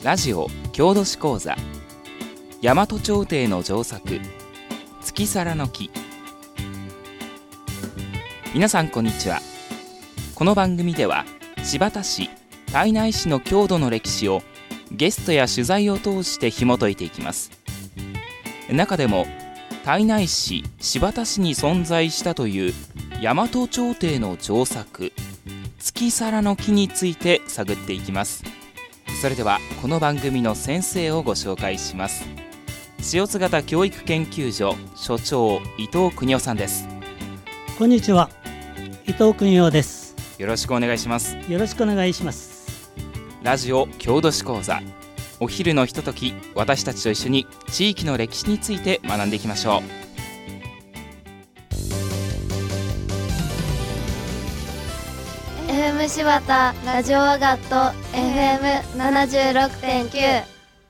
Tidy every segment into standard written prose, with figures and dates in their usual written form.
ラジオ郷土史講座大和朝廷の上作月皿の木。皆さんこんにちは。この番組では新発田市、胎内市の郷土の歴史をゲストや取材を通して紐解いていきます。中でも胎内市、新発田市に存在したという大和朝廷の上作月皿の木について探っていきます。それではこの番組の先生をご紹介します。塩津型教育研究所所長伊藤邦夫さんです。 こんにちは、伊藤邦夫です。 よろしくお願いします。 よろしくお願いします。 ラジオ郷土史講座、お昼のひととき、私たちと一緒に地域の歴史について学んでいきましょう。 FM 新発田ラジオアガット FM76.9。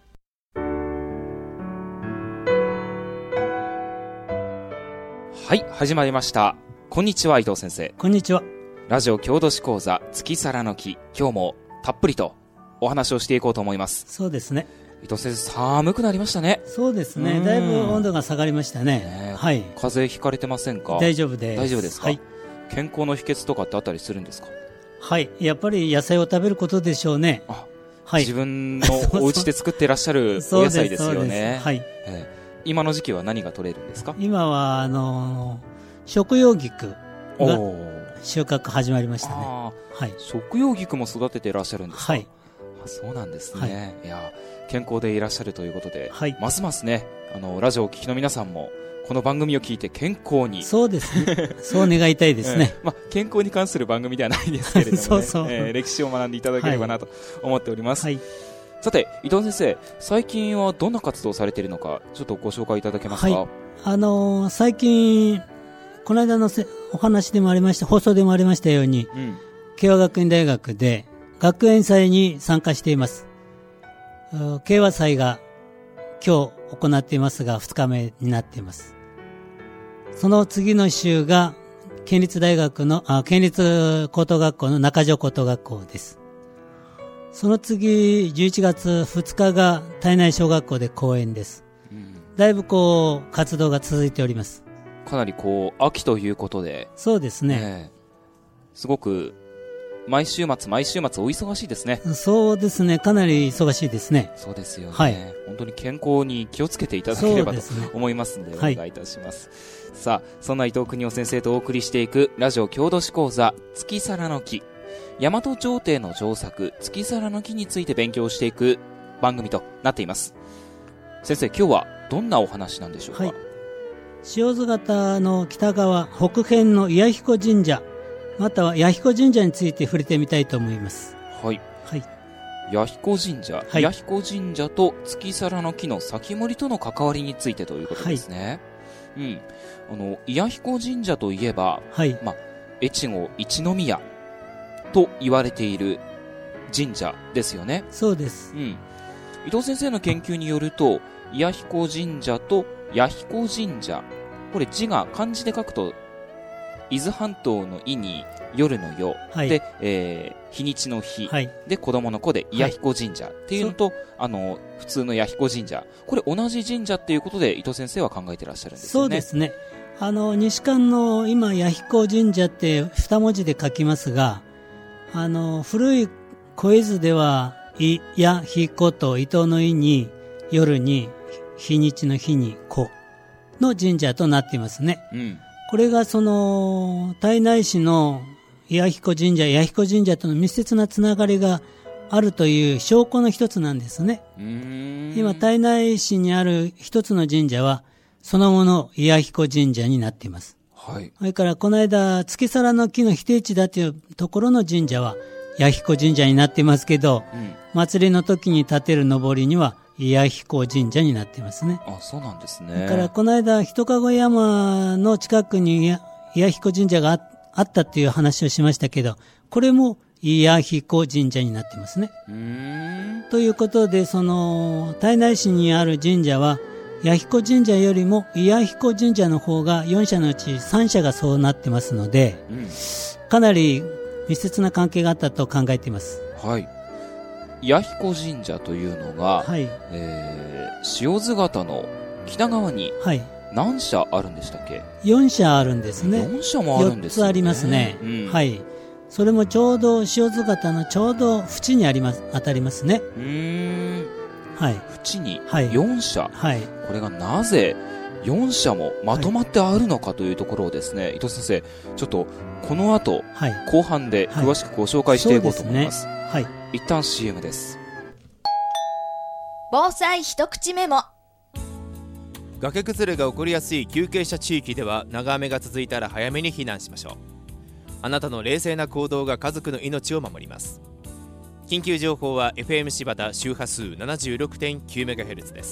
はい、始まりました。こんにちは、伊藤先生。 こんにちは。 ラジオ郷土史講座月皿の木、今日もたっぷりとお話をしていこうと思います。 そうですね。 伊藤先生、寒くなりましたね。 そうですね。だいぶ温度が下がりましたね。はい。 風邪ひかれてませんか？ 大丈夫です。 大丈夫ですか？ はい。 健康の秘訣とかってあったりするんですか？ はい。やっぱり野菜を食べることでしょうね。 はい。 自分のお家で作っていらっしゃるお野菜ですよね。 はい。 今の時期は何が取れるんですか？ 今は食用菊が収穫始まりましたね。はい。 食用菊も育てていらっしゃるんですか？ はい。 そうなんですね。 はい、 いや、健康でいらっしゃるということで、 はい、 ますますね、ラジオをお聞きの皆さんもこの番組を聞いて健康に。 そうですね。そう願いたいですね。 健康に関する番組ではないですけれどもね。 そうそう、 歴史を学んでいただければなと思っております。 はい。 さて、伊藤先生、最近はどんな活動をされているのか、ちょっとご紹介いただけますか？ はい。最近、この間のお話でもありました、放送でもありましたように、慶和学院大学で学園祭に参加しています。慶和祭が今日行っていますが、2日目になっています。その次の週が県立高等学校の中条高等学校です。その次、11月2日が胎内小学校で講演です。だいぶ活動が続いております。 かなり秋ということで。 そうですね。 すごく毎週末お忙しいですね。 そうですね。かなり忙しいですね。 そうですよね。 はい。 本当に健康に気をつけていただければと思いますので、お願いいたします。はい、さあ、そんな伊藤邦夫先生とお送りしていくラジオ郷土史講座月皿の木、大和朝廷の上作月皿の木について勉強していく番組となっています。先生、今日はどんなお話なんでしょうか？ はい。塩津型の北側北辺の弥彦神社、または弥彦神社について触れてみたいと思います。 はい。 はい。 弥彦神社、 はい、 弥彦神社と月皿の木の先森との関わりについてということですね。はい。弥彦神社といえば、 はい。 越後一宮と言われている神社ですよね。 そうです。 伊藤先生の研究によると、弥彦神社と弥彦神社、これ字が漢字で書くと伊豆半島の伊に夜の夜、はい、で、日にちの日、はい、で子供の子で弥彦神社っていうのと、普通の弥彦神社、これ同じ神社っていうことで伊藤先生は考えていらっしゃるんですよね。 そうですね。西館の今弥彦神社って二文字で書きますが、古い古絵図では伊や彦と伊藤の伊に夜に日にちの日に子の神社となっていますね。これが胎内市の弥彦神社との密接なつながりがあるという証拠の一つなんですね。今胎内市にある一つの神社はそのもの弥彦神社になっています。 はい。 それからこの間月皿の木の否定地だというところの神社は弥彦神社になっていますけど、祭りの時に立てる上りには弥彦神社になっていますね。 あ、そうなんですね。 だからこの間一籠山の近くに弥彦神社があったっていう話をしましたけど、これも弥彦神社になっていますね。ということで、胎内市にある神社は弥彦神社よりも弥彦神社の方が4社のうち3社がそうなってますので、かなり密接な関係があったと考えています。 はい。 弥彦神社というのが、 はい。 塩津潟の北側にはい。 何社あるんでしたっけ 4社あるんですね。 4社もあるんですね。 4つありますね。 うん、 はい。それもちょうど塩津潟のちょうど縁に当たりますね。はい。 縁にはい 4社、 はい。 これがなぜ4社もまとまってあるのかというところをですね、伊藤先生、ちょっとこの後、 はい。 後半で詳しくご紹介していこうと思います。 そうですね。はい。 一旦 CM です。 防災一口メモ。 崖崩れが起こりやすい急傾斜地域では長雨が続いたら早めに避難しましょう。あなたの冷静な行動が家族の命を守ります。緊急情報は FM 柴田周波数 76.9MHz です。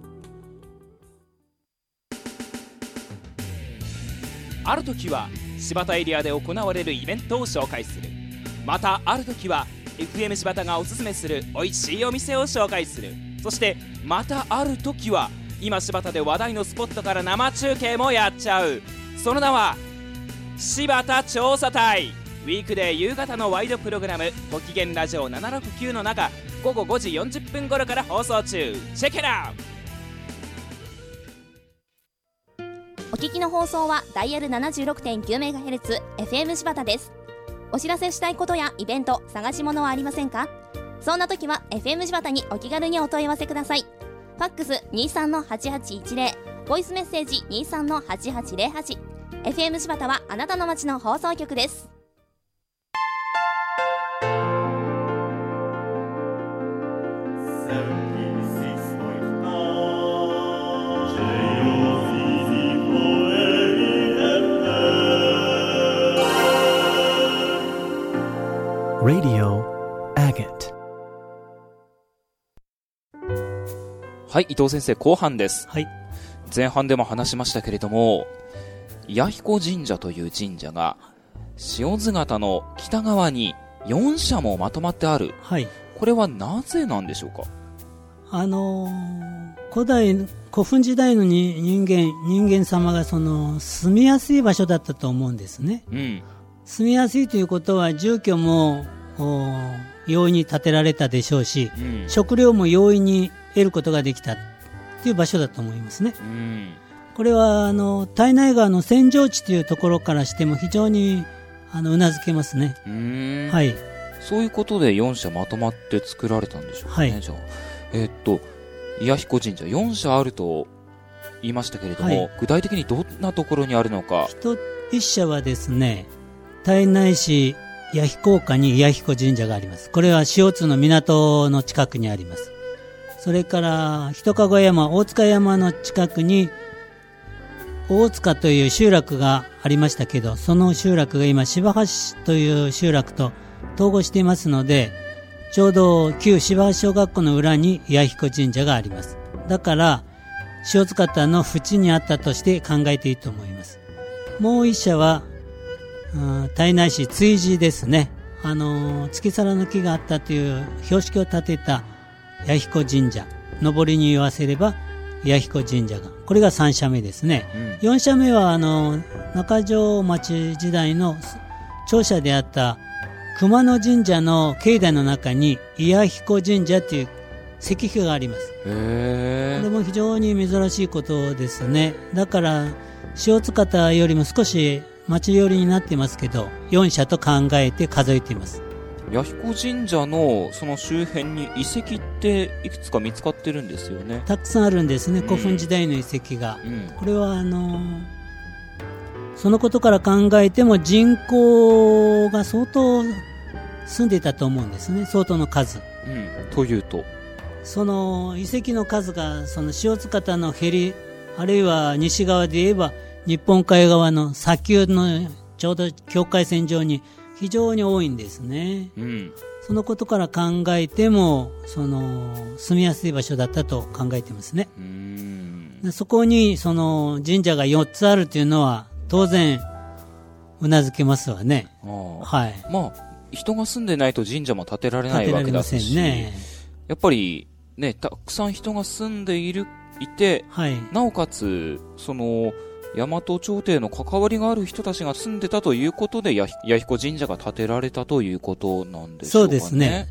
ある時は柴田エリアで行われるイベントを紹介する。またある時は FM 柴田がおすすめする美味しいお店を紹介する。そしてまたある時は今柴田で話題のスポットから生中継もやっちゃう。その名は柴田調査隊。ウィークデー夕方のワイドプログラムご機嫌ラジオ769の中、午後5時40分頃から放送中。チェケラお聞きの放送はダイヤル 76.9MHz FM 柴田です。お知らせしたいことやイベント、探し物はありませんか？そんな時は FM 柴田にお気軽にお問い合わせください。ファックス 23-8810、ボイスメッセージ 23-8808。 FM 柴田はあなたの街の放送局です。 Radio Agate。 はい、伊藤先生、後半です。 はい。 前半でも話しましたけれども、弥彦神社という神社が塩津潟の北側に4社もまとまってある。 はい。 これはなぜなんでしょうか？ 古墳時代の人間様が住みやすい場所だったと思うんですね。 うん。 住みやすいということは住居も容易に建てられたでしょうし、 うん、 食料も容易に得ることができたという場所だと思いますね。 うん、 これは胎内川の扇状地というところからしても非常にうなずけますね。はい。 そういうことで4社まとまって作られたんでしょうかね。はい、じゃあ弥彦神社4社あると言いましたけれども、はい、具体的にどんなところにあるのか。 1社はですね、胎内市弥彦丘に弥彦神社があります。これは塩津の港の近くにあります。それから一籠山、大塚山の近くに大塚という集落がありましたけど、その集落が今柴橋という集落と統合していますので、ちょうど旧柴橋小学校の裏に弥彦神社があります。だから塩津潟の縁にあったとして考えていいと思います。もう一社は胎内市築地ですね。月皿の木があったという標識を立てた弥彦神社、上りに言わせれば弥彦神社が、これが3社目ですね。4社目は中条町時代の庁舎であった熊野神社の境内の中に弥彦神社という石碑があります。これも非常に珍しいことですね。だから塩津潟よりも少し町寄りになっていますけど、4社と考えて数えています。 弥彦神社のその周辺に遺跡っていくつか見つかってるんですよね。 たくさんあるんですね、古墳時代の遺跡が。これはそのことから考えても人口が相当住んでいたと思うんですね、相当の数。 というと、 その遺跡の数がその塩津潟のへり、あるいは西側で言えば日本海側の砂丘のちょうど境界線上に非常に多いんですね。そのことから考えても住みやすい場所だったと考えてますね。そこにその神社が4つあるというのは当然うなずけますわね。はい。 まあ人が住んでないと神社も建てられないわけだし、 ね、 やっぱりね、たくさん人が住んでいて、 はい、 なおかつその大和朝廷の関わりがある人たちが住んでたということで弥彦神社が建てられたということなんでしょうかね。 そうですね。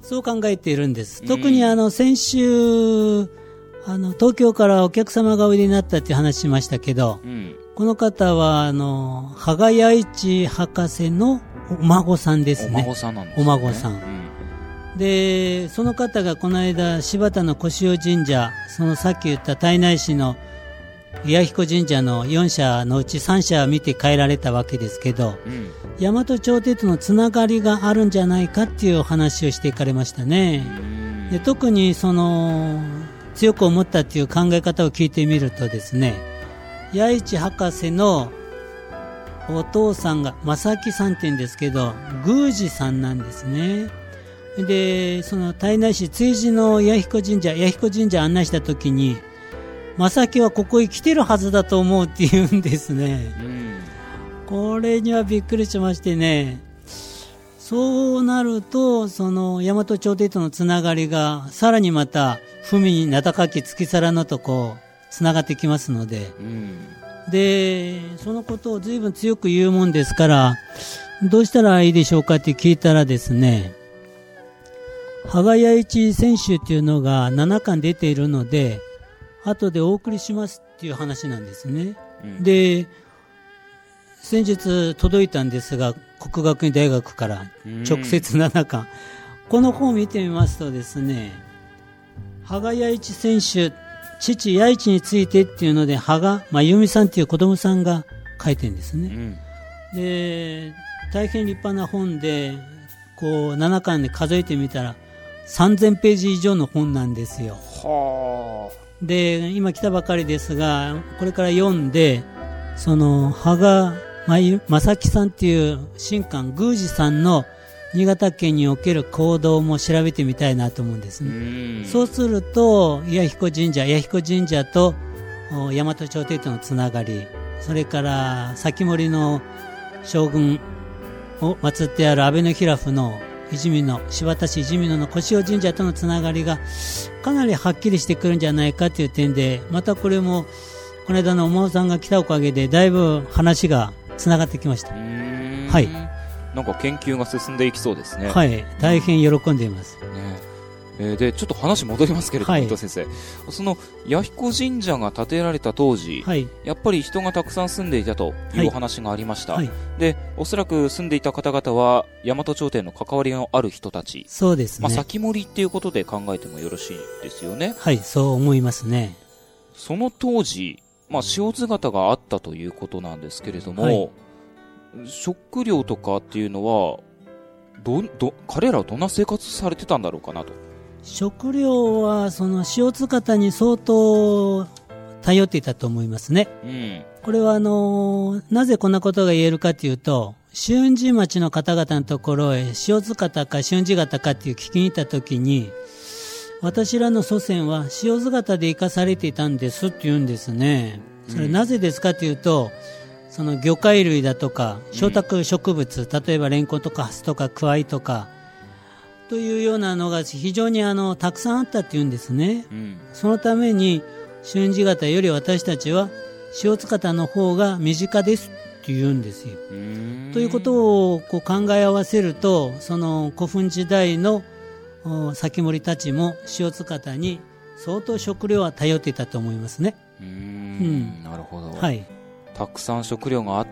そう考えているんです。特に先週東京からお客様がおいでになったっていう話しましたけど、この方は羽賀弥一博士のお孫さんですね。 お孫さんなんですね。 お孫さん。で、その方がこの間柴田の小塩神社、そのさっき言った胎内市の弥彦神社の4社のうち3社見て帰られたわけですけど、大和朝廷とのつながりがあるんじゃないかっていうお話をしていかれましたね。で、特に強く思ったっていう考え方を聞いてみるとですね、弥一博士のお父さんが正木さんって言うんですけど、宮司さんなんですね。で、その胎内市築地の弥彦神社案内した時に、正木はここへ来てるはずだと思うって言うんですね。これにはびっくりしましてね。そうなると、大和朝廷とのつながりがさらにまた文に名高き月皿のとつながってきますので、で、そのことを随分強く言うもんですから、どうしたらいいでしょうかって聞いたらですね、羽賀弥一選手っていうのが7巻出ているので、後でお送りしますっていう話なんですね。で、先日届いたんですが、国学院大学から直接7巻。この本を見てみますとですね、羽賀弥一選手、父弥一についてっていうので、羽賀真由美さんっていう子供さんが書いてるんですね。で、大変立派な本で、7巻で数えてみたら、3000ページ以上の本なんですよ。で、今来たばかりですが、これから読んで、羽賀正樹さんっていう神官宮司さんの新潟県における行動も調べてみたいなと思うんですね。そうすると弥彦神社と大和朝廷とのつながり、それから先森の将軍を祀ってある安倍の平府の柴田市泉野の小塩神社とのつながりがかなりはっきりしてくるんじゃないかという点で、またこれもこの間のお孫さんが来たおかげでだいぶ話がつながってきました。はい。 なんか研究が進んでいきそうですね。 はい。大変喜んでいます。 で、ちょっと話戻りますけれども、伊藤先生。その弥彦神社が建てられた当時、やっぱり人がたくさん住んでいたというお話がありました。で、おそらく住んでいた方々は大和朝廷の関わりのある人たち。 そうですね。 先森っていうことで考えてもよろしいですよね。 はい、そう思いますね。 その当時、塩姿があったということなんですけれども、食料とかっていうのは彼らはどんな生活されてたんだろうかなと。 食料は塩塚に相当頼っていたと思いますね。これはなぜこんなことが言えるかというと、春治町の方々のところへ塩塚か春治方かっていう聞きに行った時に、私らの祖先は塩塚で生かされていたんですって言うんですね。それなぜですかというと、魚介類だとか小託植物、例えばレンコンとかハスとかクワイとかというようなのが非常にたくさんあったっていうんですね。そのために春治方より私たちは塩塚の方が身近ですって言うんですよ。ということを考え合わせると、古墳時代の先森たちも塩塚に相当食料は頼っていたと思いますね。 なるほど。 はい。 たくさん食料があって、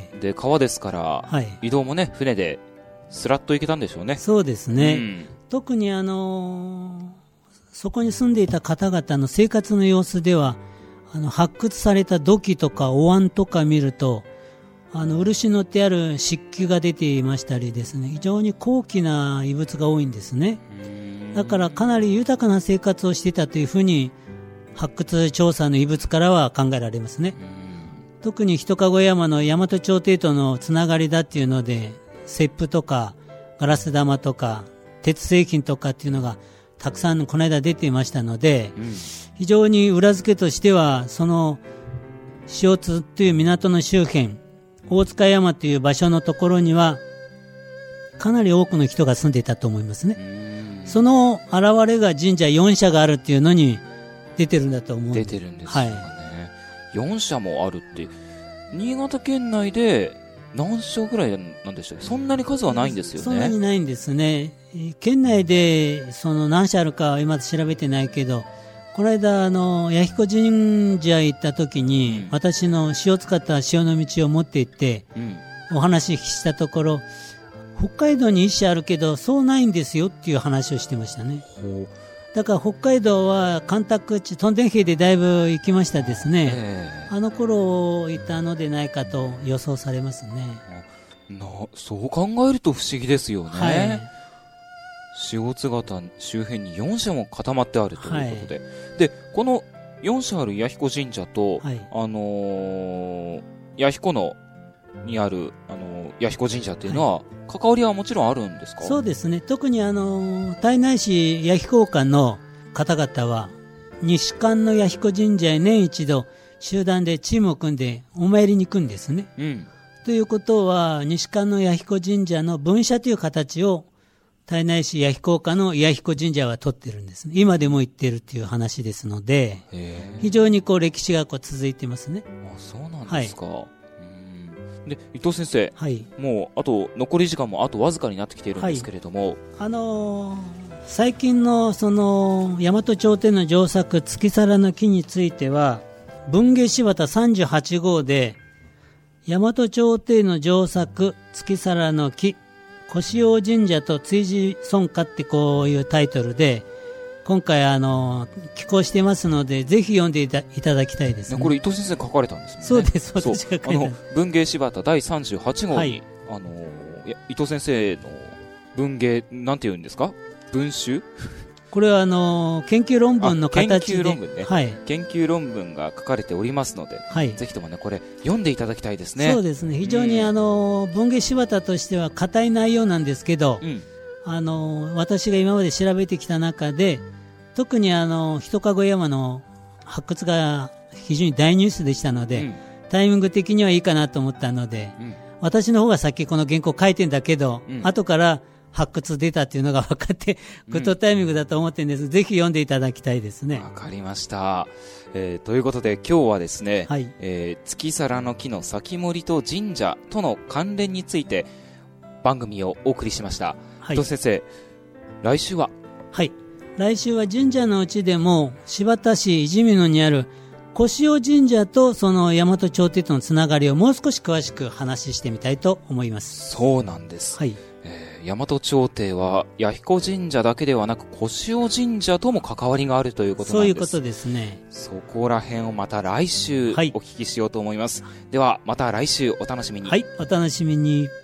で川ですから、移動もね船でスラッと行けたんでしょうね。 そうですね。特にそこに住んでいた方々の生活の様子では、発掘された土器とかお椀とか見ると、漆のってある漆器が出ていましたりですね、非常に高貴な遺物が多いんですね。だからかなり豊かな生活をしていたというふうに発掘調査の遺物からは考えられますね。特に一籠山の大和朝廷とのつながりだっていうので、切符とかガラス玉とか鉄製品とかっていうのがたくさんこの間出ていましたので、非常に裏付けとしては、塩津という港の周辺、大塚山という場所のところにはかなり多くの人が住んでいたと思いますね。その現れが神社4社があるっていうのに出てるんだと思う。 出てるんですよね。4社もあるって、新潟県内で何社ぐらいなんでしょう。そんなに数はないんですよね。 そんなにないんですね。県内でその何社あるかは今調べてないけど、この間弥彦神社行った時に、私の塩使った塩の道を持って行って、お話したところ、北海道に1社あるけどそうないんですよっていう話をしてましたね。だから北海道は干拓地トンデン兵でだいぶ行きましたですね。あの頃いたのでないかと予想されますね。 そう考えると不思議ですよね。 はい、 塩津潟周辺に4社も固まってあるということで、でこの4社ある弥彦神社と、弥彦のにある弥彦神社っていうのは、関わりはもちろんあるんですか？ そうですね。特に胎内市弥彦館の方々は西館の弥彦神社へ年一度集団でチームを組んでお参りに行くんですね。ということは西館の弥彦神社の分社という形を胎内市弥彦館の弥彦神社は取ってるんですね。今でも行ってるっていう話ですので、非常に歴史が続いてますね。 そうなんですか。で伊藤先生、もうあと残り時間もあとわずかになってきているんですけれども、 最近のその大和朝廷の上作月皿の木については文芸柴田38号で大和朝廷の上作月皿の木越王神社と追事尊家ってこういうタイトルで今回寄稿してますので、ぜひ読んでいただきたいですね。 これ伊藤先生書かれたんですもんね。 そうです、私が書いた。 文芸柴田第38号に、伊藤先生の文芸なんて言うんですか？文集？ これは研究論文の形で研究論文ね、研究論文が書かれておりますので、ぜひともねこれ読んでいただきたいですね。 そうですね。非常に文芸柴田としては硬い内容なんですけど、私が今まで調べてきた中で特に一籠山の発掘が非常に大ニュースでしたので、タイミング的にはいいかなと思ったので、私の方が先この原稿書いてんだけど、後から発掘出たっていうのが分かってグッドタイミングだと思ってるんです。ぜひ読んでいただきたいですね。 わかりました。ということで今日はですね、月皿の木の先森と神社との関連について番組をお送りしました。伊藤先生、来週は？ 来週は神社のうちでも新発田市泉野にある越王神社とその大和朝廷とのつながりをもう少し詳しく話してみたいと思います。 そうなんです。大和朝廷は弥彦神社だけではなく越王神社とも関わりがあるということなんです。 そういうことですね。 そこら辺をまた来週お聞きしようと思います。ではまた来週お楽しみに。 お楽しみに。